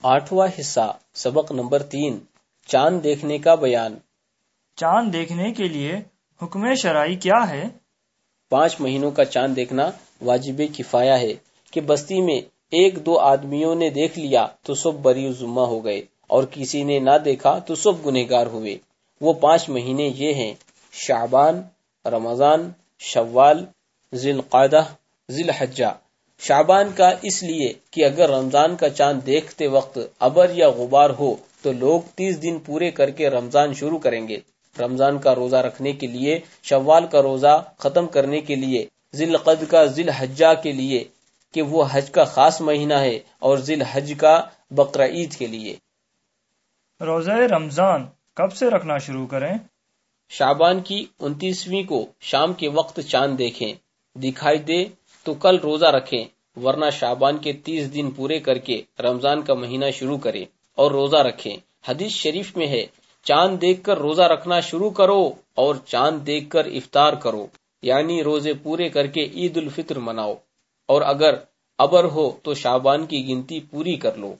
آٹھواں حصہ سبق نمبر 3 چاند دیکھنے کا بیان۔ چاند دیکھنے کے لیے حکم شرعی کیا ہے؟ 5 مہینوں کا چاند دیکھنا واجب کفایہ ہے کہ بستی میں 1-2 آدمیوں نے دیکھ لیا تو سب بری ذمہ ہو گئے، اور کسی نے نہ دیکھا تو سب گنہگار ہوئے۔ وہ 5 مہینے یہ ہیں: شعبان، رمضان، شوال، ذی القعدہ، ذی الحجہ۔ شعبان کا اس لیے کہ اگر رمضان کا چاند دیکھتے وقت ابر یا غبار ہو تو لوگ 30 دن پورے کر کے رمضان شروع کریں گے۔ رمضان کا روزہ رکھنے کے لیے، شوال کا روزہ ختم کرنے کے لیے، ذی القعدہ کا ذی الحجہ کے لیے کہ وہ حج کا خاص مہینہ ہے، اور ذی الحج کا بقرعید کے لیے۔ روزہ رمضان کب سے رکھنا شروع کریں؟ شعبان کی 29ویں کو شام کے وقت چاند دیکھیں، دکھائی دے تو کل روزہ رکھیں، ورنہ شعبان کے 30 دن پورے کر کے رمضان کا مہینہ شروع کریں اور روزہ رکھیں۔ حدیث شریف میں ہے، چاند دیکھ کر روزہ رکھنا شروع کرو اور چاند دیکھ کر افطار کرو، یعنی روزے پورے کر کے عید الفطر مناؤ، اور اگر ابر ہو تو شعبان کی گنتی پوری کر لو۔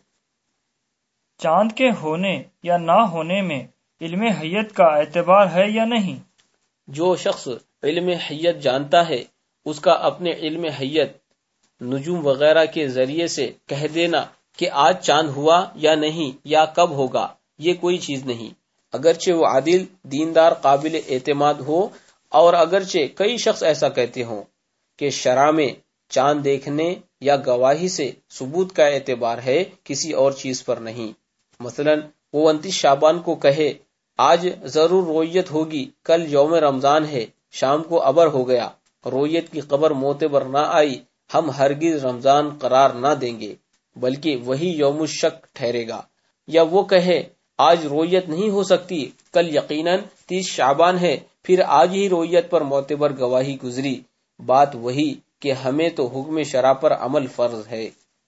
چاند کے ہونے یا نہ ہونے میں علم حیت کا اعتبار ہے یا نہیں؟ جو شخص علم حیت جانتا ہے، اس کا اپنے علم حیت نجوم وغیرہ کے ذریعے سے کہہ دینا کہ آج چاند ہوا یا نہیں یا کب ہوگا، یہ کوئی چیز نہیں، اگرچہ وہ عادل، دیندار، قابل اعتماد ہو، اور اگرچہ کئی شخص ایسا کہتے ہوں کہ شرع میں چاند دیکھنے یا گواہی سے ثبوت کا اعتبار ہے، کسی اور چیز پر نہیں۔ مثلا وہ 29 شعبان کو کہے آج ضرور رویت ہوگی، کل یوم رمضان ہے، شام کو ابر ہو گیا، رویت کی خبر معتبر نہ آئی، ہم ہرگز رمضان قرار نہ دیں گے، بلکہ وہی یوم الشک ٹھہرے گا۔ یا وہ کہے آج رویت نہیں ہو سکتی، کل یقیناً 30 شعبان ہے، پھر آج ہی رویت پر معتبر گواہی گزری، بات وہی کہ ہمیں تو حکم شرع پر عمل فرض ہے۔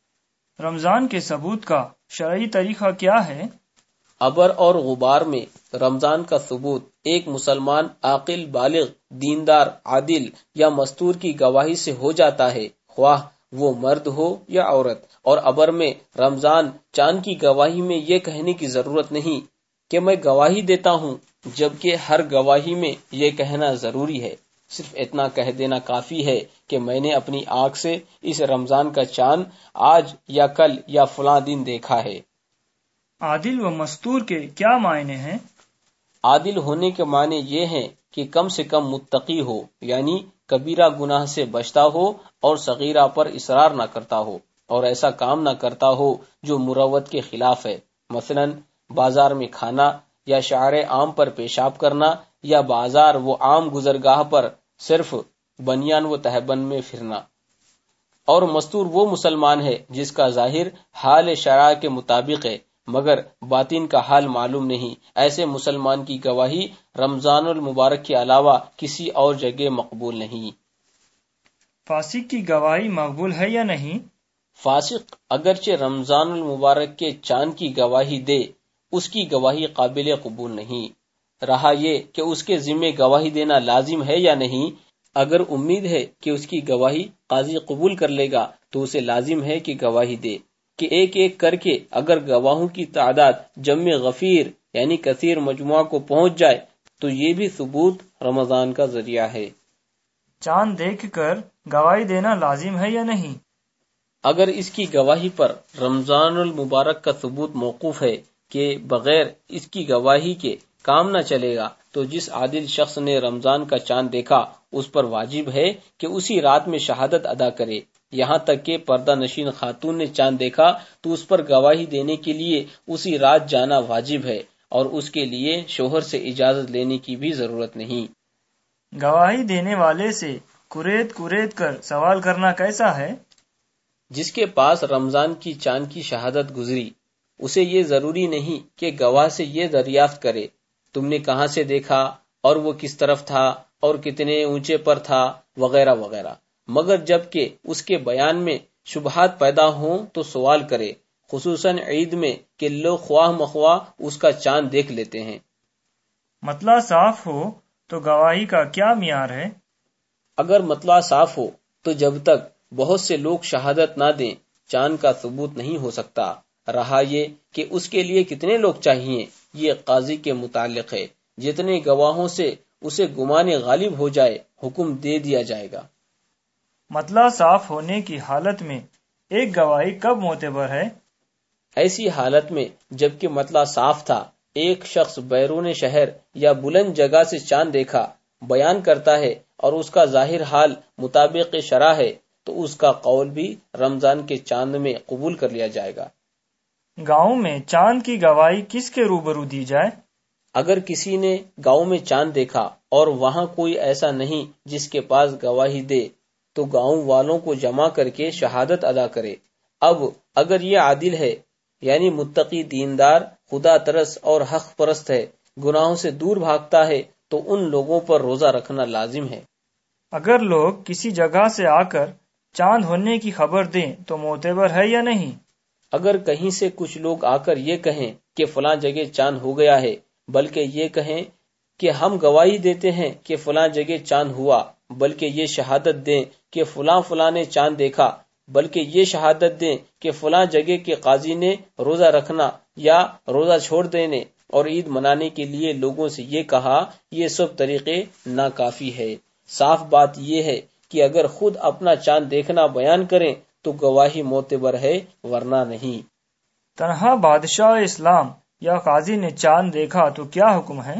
رمضان کے ثبوت کا شرعی طریقہ کیا ہے؟ ابر اور غبار میں رمضان کا ثبوت ایک مسلمان عاقل، بالغ، دیندار، عادل یا مستور کی گواہی سے ہو جاتا ہے، خواہ وہ مرد ہو یا عورت۔ اور ابر میں رمضان چاند کی گواہی میں یہ کہنے کی ضرورت نہیں کہ میں گواہی دیتا ہوں، جبکہ ہر گواہی میں یہ کہنا ضروری ہے۔ صرف اتنا کہہ دینا کافی ہے کہ میں نے اپنی آنکھ سے اس رمضان کا چاند آج یا کل یا فلاں دن دیکھا ہے۔ عادل و مستور کے کیا معنی ہیں؟ عادل ہونے کے معنی یہ ہیں کہ کم سے کم متقی ہو، یعنی کبیرہ گناہ سے بچتا ہو اور صغیرہ پر اصرار نہ کرتا ہو، اور ایسا کام نہ کرتا ہو جو مروت کے خلاف ہے، مثلا بازار میں کھانا، یا شعار عام پر پیشاب کرنا، یا بازار و عام گزرگاہ پر صرف بنیان و تہبند میں پھرنا۔ اور مستور وہ مسلمان ہے جس کا ظاہر حال شرع کے مطابق ہے مگر باطن کا حال معلوم نہیں، ایسے مسلمان کی گواہی رمضان المبارک کے علاوہ کسی اور جگہ مقبول نہیں۔ فاسق کی گواہی مقبول ہے یا نہیں؟ فاسق اگرچہ رمضان المبارک کے چاند کی گواہی دے، اس کی گواہی قابل قبول نہیں۔ رہا یہ کہ اس کے ذمہ گواہی دینا لازم ہے یا نہیں، اگر امید ہے کہ اس کی گواہی قاضی قبول کر لے گا تو اسے لازم ہے کہ گواہی دے، کہ ایک ایک کر کے اگر گواہوں کی تعداد جمع غفیر یعنی کثیر مجموعہ کو پہنچ جائے تو یہ بھی ثبوت رمضان کا ذریعہ ہے۔ چاند دیکھ کر گواہی دینا لازم ہے یا نہیں؟ اگر اس کی گواہی پر رمضان المبارک کا ثبوت موقوف ہے کہ بغیر اس کی گواہی کے کام نہ چلے گا، تو جس عادل شخص نے رمضان کا چاند دیکھا اس پر واجب ہے کہ اسی رات میں شہادت ادا کرے۔ یہاں تک کہ پردہ نشین خاتون نے چاند دیکھا تو اس پر گواہی دینے کے لیے اسی رات جانا واجب ہے، اور اس کے لیے شوہر سے اجازت لینے کی بھی ضرورت نہیں۔ گواہی دینے والے سے کریت کر سوال کرنا کیسا ہے؟ جس کے پاس رمضان کی چاند کی شہادت گزری، اسے یہ ضروری نہیں کہ گواہ سے یہ دریافت کرے تم نے کہاں سے دیکھا، اور وہ کس طرف تھا، اور کتنے اونچے پر تھا، وغیرہ وغیرہ، مگر جب کہ اس کے بیان میں شبہات پیدا ہوں تو سوال کرے، خصوصاً عید میں کہ لوگ خواہ مخواہ اس کا چاند دیکھ لیتے ہیں۔ مطلع صاف ہو تو گواہی کا کیا معیار ہے؟ اگر مطلع صاف ہو تو جب تک بہت سے لوگ شہادت نہ دیں چاند کا ثبوت نہیں ہو سکتا۔ رہا یہ کہ اس کے لیے کتنے لوگ چاہیے، یہ قاضی کے متعلق ہے، جتنے گواہوں سے اسے گمان غالب ہو جائے حکم دے دیا جائے گا۔ مطلع صاف ہونے کی حالت میں ایک گواہی کب معتبر ہے؟ ایسی حالت میں جبکہ مطلع صاف تھا، ایک شخص بیرون شہر یا بلند جگہ سے چاند دیکھا، بیان کرتا ہے اور اس کا ظاہر حال مطابق شرع ہے، تو اس کا قول بھی رمضان کے چاند میں قبول کر لیا جائے گا۔ گاؤں میں چاند کی گواہی کس کے روبرو دی جائے؟ اگر کسی نے گاؤں میں چاند دیکھا اور وہاں کوئی ایسا نہیں جس کے پاس گواہی دے، تو گاؤں والوں کو جمع کر کے شہادت ادا کرے۔ اب اگر یہ عادل ہے، یعنی متقی، دیندار، خدا ترس اور حق پرست ہے، گناہوں سے دور بھاگتا ہے، تو ان لوگوں پر روزہ رکھنا لازم ہے۔ اگر لوگ کسی جگہ سے آ کر چاند ہونے کی خبر دیں تو معتبر ہے یا نہیں؟ اگر کہیں سے کچھ لوگ آ کر یہ کہیں کہ فلاں جگہ چاند ہو گیا ہے، بلکہ یہ کہیں کہ ہم گواہی دیتے ہیں کہ فلاں جگہ چاند ہوا، بلکہ یہ شہادت دیں کہ فلاں نے چاند دیکھا، بلکہ یہ شہادت دیں کہ فلاں جگہ کے قاضی نے روزہ رکھنا یا روزہ چھوڑ دینے اور عید منانے کے لیے لوگوں سے یہ کہا، یہ سب طریقے ناکافی ہے۔ صاف بات یہ ہے کہ اگر خود اپنا چاند دیکھنا بیان کریں تو گواہی معتبر ہے، ورنہ نہیں۔ تنہا بادشاہ اسلام یا قاضی نے چاند دیکھا تو کیا حکم ہے؟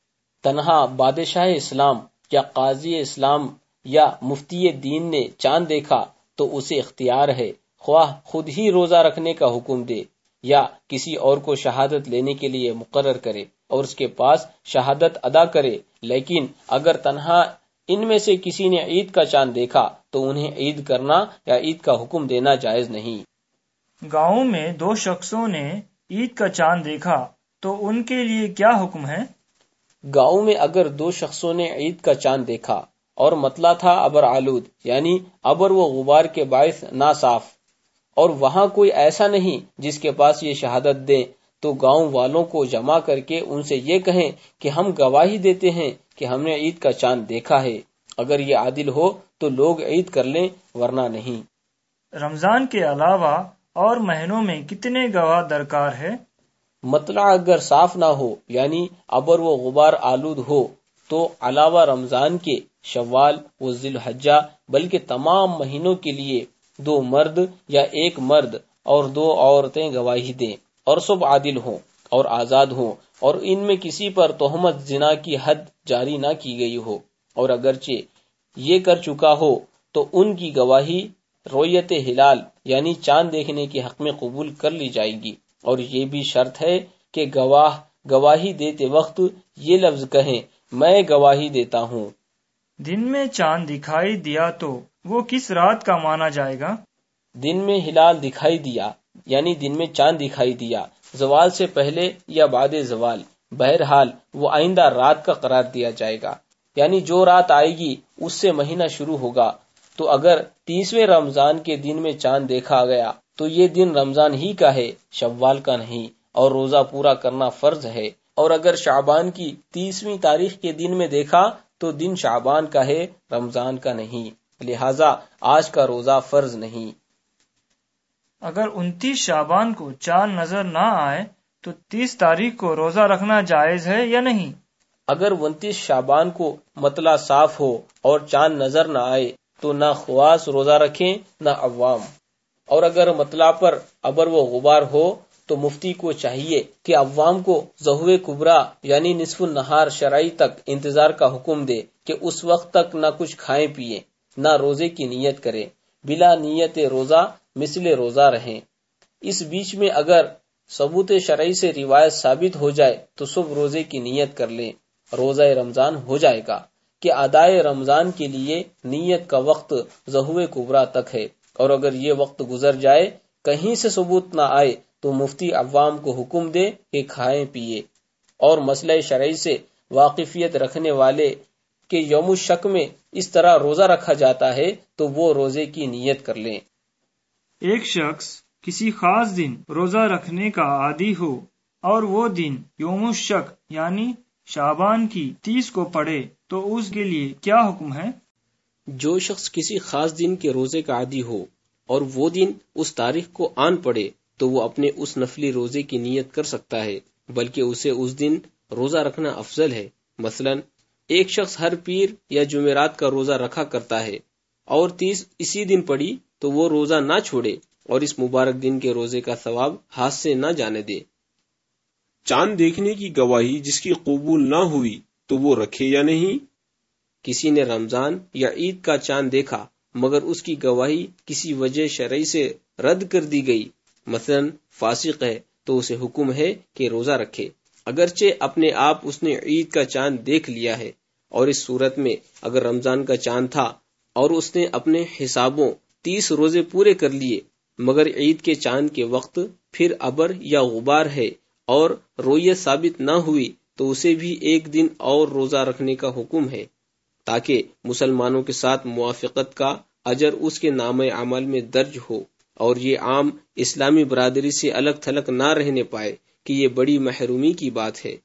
تنہا بادشاہ اسلام یا قاضی اسلام یا مفتی دین نے چاند دیکھا تو اسے اختیار ہے، خواہ خود ہی روزہ رکھنے کا حکم دے یا کسی اور کو شہادت لینے کے لیے مقرر کرے اور اس کے پاس شہادت ادا کرے، لیکن اگر تنہا ان میں سے کسی نے عید کا چاند دیکھا تو انہیں عید کرنا یا عید کا حکم دینا جائز نہیں۔ گاؤں میں دو شخصوں نے عید کا چاند دیکھا تو ان کے لیے کیا حکم ہے؟ گاؤں میں اگر دو شخصوں نے عید کا چاند دیکھا اور مطلع تھا ابر آلود، یعنی ابر و غبار کے باعث ناصاف، اور وہاں کوئی ایسا نہیں جس کے پاس یہ شہادت دیں، تو گاؤں والوں کو جمع کر کے ان سے یہ کہیں کہ ہم گواہی دیتے ہیں کہ ہم نے عید کا چاند دیکھا ہے۔ اگر یہ عادل ہو تو لوگ عید کر لیں، ورنہ نہیں۔ رمضان کے علاوہ اور مہینوں میں کتنے گواہ درکار ہے؟ مطلع اگر صاف نہ ہو، یعنی ابر و غبار آلود ہو، تو علاوہ رمضان کے شوال و ذی الحجہ بلکہ تمام مہینوں کے لیے 2 مرد یا 1 مرد اور 2 عورتیں گواہی دیں، اور سب عادل ہوں اور آزاد ہوں، اور ان میں کسی پر تہمت زنا کی حد جاری نہ کی گئی ہو، اور اگرچہ یہ کر چکا ہو تو ان کی گواہی رؤیت ہلال یعنی چاند دیکھنے کے حق میں قبول کر لی جائے گی، اور یہ بھی شرط ہے کہ گواہ گواہی دیتے وقت یہ لفظ کہیں، میں گواہی دیتا ہوں۔ دن میں چاند دکھائی دیا تو وہ کس رات کا مانا جائے گا؟ دن میں ہلال دکھائی دیا یعنی دن میں چاند دکھائی دیا، زوال سے پہلے یا بعد زوال، بہرحال وہ آئندہ رات کا قرار دیا جائے گا، یعنی جو رات آئے گی اس سے مہینہ شروع ہوگا۔ تو اگر 30ویں رمضان کے دن میں چاند دیکھا گیا تو یہ دن رمضان ہی کا ہے، شوال کا نہیں، اور روزہ پورا کرنا فرض ہے، اور اگر شعبان کی 30ویں تاریخ کے دن میں دیکھا تو دن شعبان کا ہے، رمضان کا نہیں، لہذا آج کا روزہ فرض نہیں۔ اگر 29 شعبان کو چاند نظر نہ آئے تو 30 تاریخ کو روزہ رکھنا جائز ہے یا نہیں؟ اگر 29 شعبان کو مطلع صاف ہو اور چاند نظر نہ آئے تو نہ خواص روزہ رکھیں نہ عوام، اور اگر مطلع پر ابر و غبار ہو تو مفتی کو چاہیے کہ عوام کو ظہو کبریٰ یعنی نصف النہار شرعی تک انتظار کا حکم دے کہ اس وقت تک نہ کچھ کھائیں پیئیں، نہ روزے کی نیت کریں، بلا نیت روزہ مثل روزہ رہیں۔ اس بیچ میں اگر ثبوت شرعی سے روایت ثابت ہو جائے تو صبح روزے کی نیت کر لیں، روزہ رمضان ہو جائے گا، کہ ادائے رمضان کے لیے نیت کا وقت ظہو کبریٰ تک ہے، اور اگر یہ وقت گزر جائے کہیں سے ثبوت نہ آئے تو مفتی عوام کو حکم دے کہ کھائیں پیئے، اور مسئلہ شرعی سے واقفیت رکھنے والے کہ یوم الشک میں اس طرح روزہ رکھا جاتا ہے تو وہ روزے کی نیت کر لیں۔ ایک شخص کسی خاص دن روزہ رکھنے کا عادی ہو اور وہ دن یوم الشک یعنی شعبان کی 30 کو پڑے تو اس کے لیے کیا حکم ہے؟ جو شخص کسی خاص دن کے روزے کا عادی ہو اور وہ دن اس تاریخ کو آن پڑے تو وہ اپنے اس نفلی روزے کی نیت کر سکتا ہے، بلکہ اسے اس دن روزہ رکھنا افضل ہے۔ مثلا ایک شخص ہر پیر یا جمعرات کا روزہ رکھا کرتا ہے اور 30 اسی دن پڑی تو وہ روزہ نہ چھوڑے اور اس مبارک دن کے روزے کا ثواب ہاتھ سے نہ جانے دے۔ چاند دیکھنے کی گواہی جس کی قبول نہ ہوئی تو وہ رکھے یا نہیں؟ کسی نے رمضان یا عید کا چاند دیکھا مگر اس کی گواہی کسی وجہ شرعی سے رد کر دی گئی، مثلا فاسق ہے، تو اسے حکم ہے کہ روزہ رکھے، اگرچہ اپنے آپ اس نے عید کا چاند دیکھ لیا ہے۔ اور اس صورت میں اگر رمضان کا چاند تھا اور اس نے اپنے حسابوں 30 روزے پورے کر لیے مگر عید کے چاند کے وقت پھر ابر یا غبار ہے اور رویت ثابت نہ ہوئی تو اسے بھی ایک دن اور روزہ رکھنے کا حکم ہے، تاکہ مسلمانوں کے ساتھ موافقت کا اجر اس کے نامہ عمل میں درج ہو اور یہ عام اسلامی برادری سے الگ تھلگ نہ رہنے پائے کہ یہ بڑی محرومی کی بات ہے۔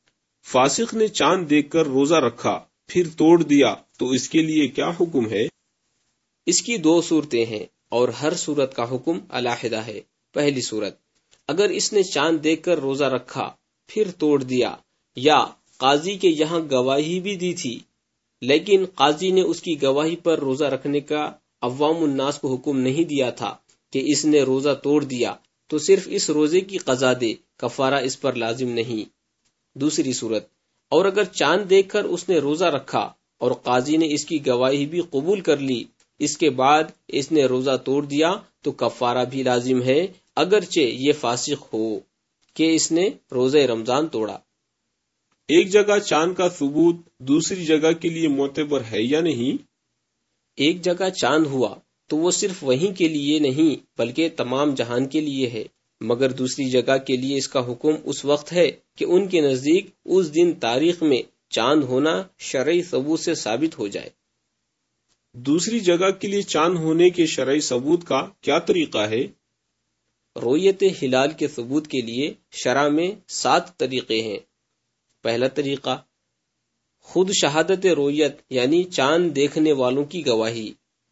فاسق نے چاند دیکھ کر روزہ رکھا پھر توڑ دیا تو اس کے لیے کیا حکم ہے؟ اس کی 2 صورتیں ہیں اور ہر صورت کا حکم علیحدہ ہے۔ پہلی صورت، اگر اس نے چاند دیکھ کر روزہ رکھا پھر توڑ دیا یا قاضی کے یہاں گواہی بھی دی تھی لیکن قاضی نے اس کی گواہی پر روزہ رکھنے کا عوام الناس کو حکم نہیں دیا تھا کہ اس نے روزہ توڑ دیا تو صرف اس روزے کی قضا دے، کفارہ اس پر لازم نہیں۔ دوسری صورت، اور اگر چاند دیکھ کر اس نے روزہ رکھا اور قاضی نے اس کی گواہی بھی قبول کر لی، اس کے بعد اس نے روزہ توڑ دیا تو کفارہ بھی لازم ہے، اگرچہ یہ فاسق ہو کہ اس نے روزہ رمضان توڑا۔ ایک جگہ چاند کا ثبوت دوسری جگہ کے لیے معتبر ہے یا نہیں؟ ایک جگہ چاند ہوا تو وہ صرف وہیں کے لیے نہیں بلکہ تمام جہان کے لیے ہے، مگر دوسری جگہ کے لیے اس کا حکم اس وقت ہے کہ ان کے نزدیک اس دن تاریخ میں چاند ہونا شرعی ثبوت سے ثابت ہو جائے۔ دوسری جگہ کے لیے چاند ہونے کے شرعی ثبوت کا کیا طریقہ ہے؟ رویت ہلال کے ثبوت کے لیے شرع میں 7 طریقے ہیں۔ پہلا طریقہ، خود شہادت رویت یعنی چاند دیکھنے والوں کی گواہی۔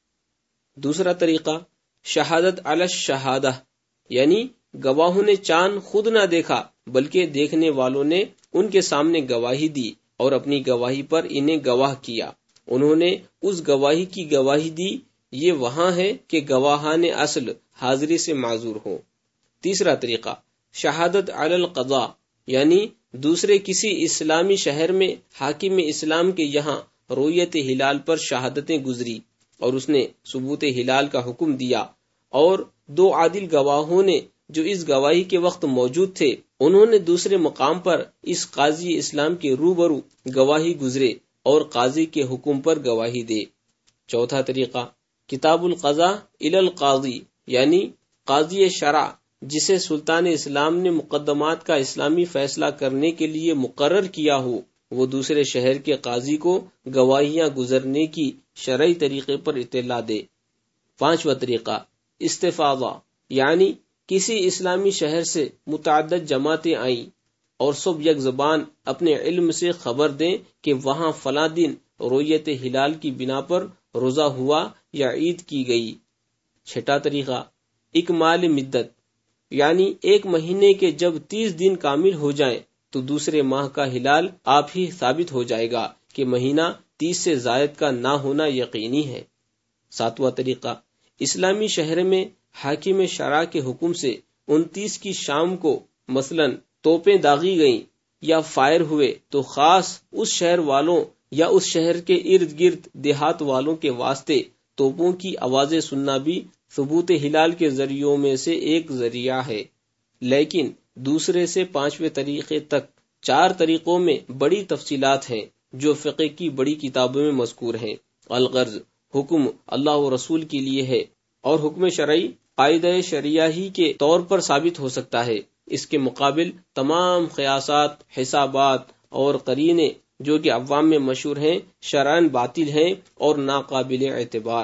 دوسرا طریقہ، شہادت علی الشہادہ یعنی گواہوں نے چاند خود نہ دیکھا بلکہ دیکھنے والوں نے ان کے سامنے گواہی دی اور اپنی گواہی پر انہیں گواہ کیا، انہوں نے اس گواہی کی گواہی دی، یہ وہاں ہے کہ گواہان اصل حاضری سے معذور ہوں۔ تیسرا طریقہ، شہادت علی القضاء یعنی دوسرے کسی اسلامی شہر میں حاکم اسلام کے یہاں رویت ہلال پر شہادتیں گزری اور اس نے ثبوت ہلال کا حکم دیا اور 2 عادل گواہوں نے جو اس گواہی کے وقت موجود تھے انہوں نے دوسرے مقام پر اس قاضی اسلام کے روبرو گواہی گزرے اور قاضی کے حکم پر گواہی دے۔ چوتھا طریقہ، کتاب القضاء الی القاضی یعنی قاضی شرع جسے سلطان اسلام نے مقدمات کا اسلامی فیصلہ کرنے کے لیے مقرر کیا ہو، وہ دوسرے شہر کے قاضی کو گواہیاں گزرنے کی شرعی طریقے پر اطلاع دے۔ پانچواں طریقہ، استفاضہ یعنی کسی اسلامی شہر سے متعدد جماعتیں آئیں اور سب یک زبان اپنے علم سے خبر دیں کہ وہاں فلاں دن رویت ہلال کی بنا پر روزہ ہوا یا عید کی گئی۔ چھٹا طریقہ، اکمال مدت یعنی 1 مہینے کے جب 30 دن کامل ہو جائیں تو دوسرے ماہ کا ہلال آپ ہی ثابت ہو جائے گا کہ مہینہ 30 سے زائد کا نہ ہونا یقینی ہے۔ ساتواں طریقہ، اسلامی شہر میں حاکم شرع کے حکم سے 29 کی شام کو مثلا توپیں داغی گئیں یا فائر ہوئے تو خاص اس شہر والوں یا اس شہر کے ارد گرد دیہات والوں کے واسطے توپوں کی آوازیں سننا بھی ثبوت ہلال کے ذریعوں میں سے ایک ذریعہ ہے، لیکن دوسرے سے 5ویں طریقے تک 4 طریقوں میں بڑی تفصیلات ہیں جو فقہ کی بڑی کتابوں میں مذکور ہیں۔ الغرض، حکم اللہ و رسول کے لیے ہے اور حکم شرعی قاعدہ شریعہ ہی کے طور پر ثابت ہو سکتا ہے، اس کے مقابل تمام قیاسات، حسابات اور قرینے جو کہ عوام میں مشہور ہیں شرعاً باطل ہیں اور ناقابل اعتبار۔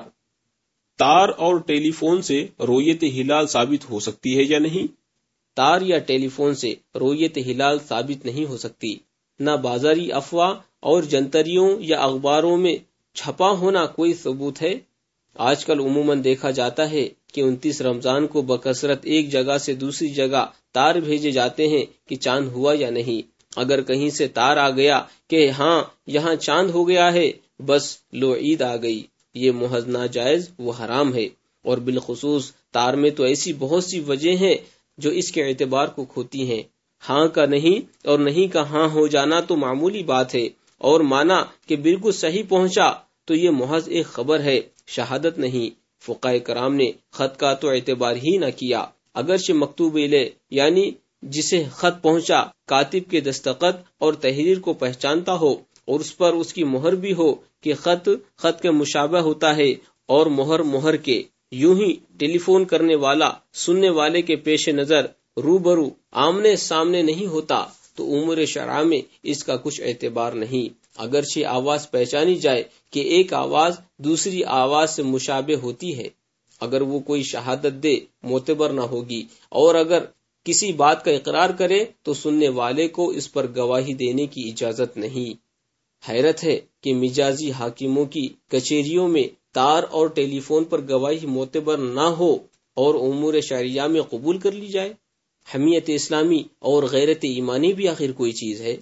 تار اور ٹیلی فون سے رویت ہلال ثابت ہو سکتی ہے یا نہیں؟ تار یا ٹیلی فون سے رویت ہلال ثابت نہیں ہو سکتی، نہ بازاری افواہ اور جنتریوں یا اخباروں میں چھپا ہونا کوئی ثبوت ہے۔ آج کل عموماً دیکھا جاتا ہے کہ 29 رمضان کو بکثرت ایک جگہ سے دوسری جگہ تار بھیجے جاتے ہیں کہ چاند ہوا یا نہیں. اگر کہیں سے تار آ گیا کہ ہاں یہاں چاند ہو گیا ہے، بس لو عید آ گئی. یہ محض ناجائز و حرام ہے. اور بالخصوص تار میں تو ایسی بہت سی وجہ ہیں جو اس کے اعتبار کو کھوتی ہیں. ہاں کا نہیں اور نہیں کا ہاں ہو جانا تو معمولی بات ہے، اور مانا کہ بالکل صحیح پہنچا تو یہ محض ایک خبر ہے، شہادت نہیں. فقہاء کرام نے خط کا تو اعتبار ہی نہ کیا، اگرچہ مکتوب الیہ یعنی جسے خط پہنچا کاتب کے دستخط اور تحریر کو پہچانتا ہو اور اس پر اس کی مہر بھی ہو کہ خط کے مشابہ ہوتا ہے اور مہر کے. یوں ہی ٹیلی فون کرنے والا سننے والے کے پیش نظر روبرو آمنے سامنے نہیں ہوتا تو امور شرع میں اس کا کچھ اعتبار نہیں. اگرچہ آواز پہچانی جائے کہ ایک آواز دوسری آواز سے مشابہ ہوتی ہے، اگر وہ کوئی شہادت دے معتبر نہ ہوگی، اور اگر کسی بات کا اقرار کرے تو سننے والے کو اس پر گواہی دینے کی اجازت نہیں. حیرت ہے کہ مجازی حاکموں کی کچہریوں میں تار اور ٹیلی فون پر گواہی معتبر نہ ہو اور امور شرعیہ میں قبول کر لی جائے. حمیت اسلامی اور غیرت ایمانی بھی آخر کوئی چیز ہے.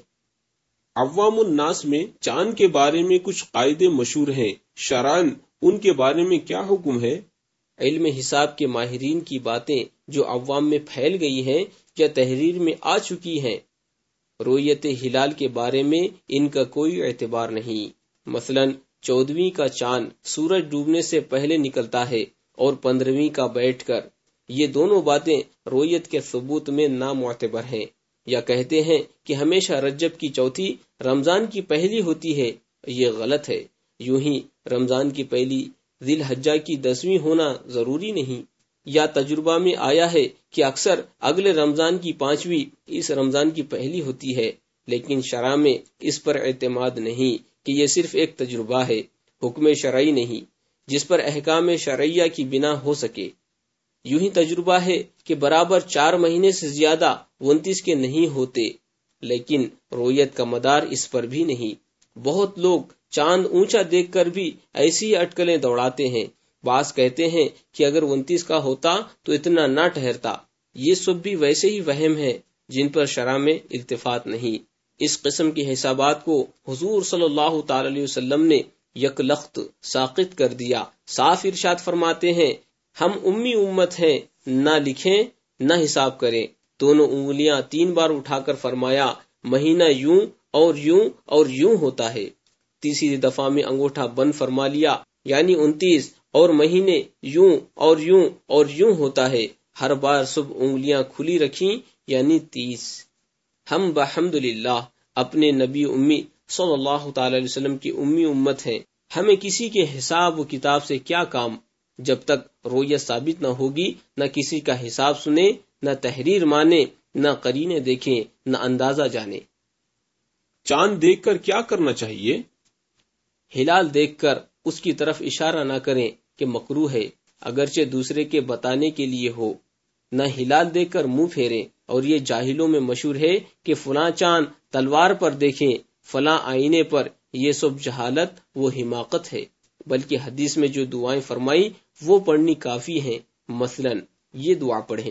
عوام الناس میں چاند کے بارے میں کچھ قاعدے مشہور ہیں، شرعاً ان کے بارے میں کیا حکم ہے؟ علم حساب کے ماہرین کی باتیں جو عوام میں پھیل گئی ہیں یا تحریر میں آ چکی ہیں، رؤیت ہلال کے بارے میں ان کا کوئی اعتبار نہیں. مثلا 14ویں کا چاند سورج ڈوبنے سے پہلے نکلتا ہے اور 15ویں کا بیٹھ کر. یہ دونوں باتیں رؤیت کے ثبوت میں نامعتبر ہیں. یا کہتے ہیں کہ ہمیشہ رجب کی چوتھی رمضان کی پہلی ہوتی ہے، یہ غلط ہے. یوں ہی رمضان کی پہلی ذی الحجہ کی 10ویں ہونا ضروری نہیں. یا تجربہ میں آیا ہے کہ اکثر اگلے رمضان کی 5ویں اس رمضان کی پہلی ہوتی ہے، لیکن شرع میں اس پر اعتماد نہیں کہ یہ صرف ایک تجربہ ہے، حکم شرعی نہیں جس پر احکام شرعیہ کی بنا ہو سکے. یوں ہی تجربہ ہے کہ برابر 4 مہینے سے زیادہ 29 کے نہیں ہوتے، لیکن رؤیت کا مدار اس پر بھی نہیں. بہت لوگ چاند اونچا دیکھ کر بھی ایسی اٹکلیں دوڑاتے ہیں. بعض کہتے ہیں کہ اگر 29 کا ہوتا تو اتنا نہ ٹھہرتا. یہ سب بھی ویسے ہی وہم ہے جن پر شرع میں التفات نہیں. اس قسم کے حسابات کو حضور صلی اللہ تعالی علیہ وسلم نے یک لخت ساقط کر دیا. صاف ارشاد فرماتے ہیں، ہم امی امت ہیں، نہ لکھیں نہ حساب کریں. دونوں انگلیاں 3 بار اٹھا کر فرمایا، مہینہ یوں اور یوں اور یوں ہوتا ہے. تیسری دفعہ میں انگوٹھا بند فرما لیا، یعنی 29، اور مہینے یوں اور یوں اور یوں ہوتا ہے. ہر بار صبح انگلیاں کھلی رکھیں، یعنی 30. ہم بحمدللہ اپنے نبی امی صلی اللہ تعالی علیہ وسلم کی امی امت ہیں. ہمیں کسی کے حساب و کتاب سے کیا کام جب تک رؤیت ثابت نہ ہوگی. نہ کسی کا حساب سنے، نہ تحریر مانے، نہ قرینے دیکھیں، نہ اندازہ جانے. چاند دیکھ کر کیا کرنا چاہیے؟ ہلال دیکھ کر اس کی طرف اشارہ نہ کریں کہ مکروہ ہے، اگرچہ دوسرے کے بتانے کے لیے ہو. نہ ہلال دیکھ کر منہ پھیریں. اور یہ جاہلوں میں مشہور ہے کہ فلاں چاند تلوار پر دیکھیں، فلاں آئینے پر. یہ سب جہالت و حماقت ہے، بلکہ حدیث میں جو دعائیں فرمائی وہ پڑھنی کافی ہیں. مثلا یہ دعا پڑھیں،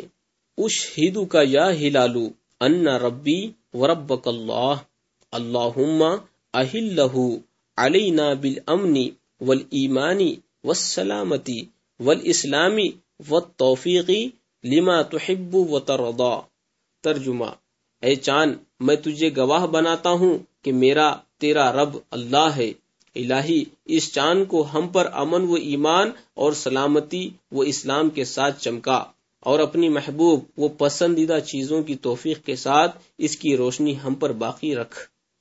اشہدک یا ہلالو ان ربی وربک اللہ، اللہم اہلہ علینا بالامن والایمان والسلامت والاسلام والتوفیق لما تحب وترضا. ترجمہ: اے چاند، میں تجھے گواہ بناتا ہوں کہ میرا تیرا رب اللہ ہے. الہی اس چاند کو ہم پر امن و ایمان اور سلامتی و اسلام کے ساتھ چمکا، اور اپنی محبوب و پسندیدہ چیزوں کی توفیق کے ساتھ اس کی روشنی ہم پر باقی رکھ.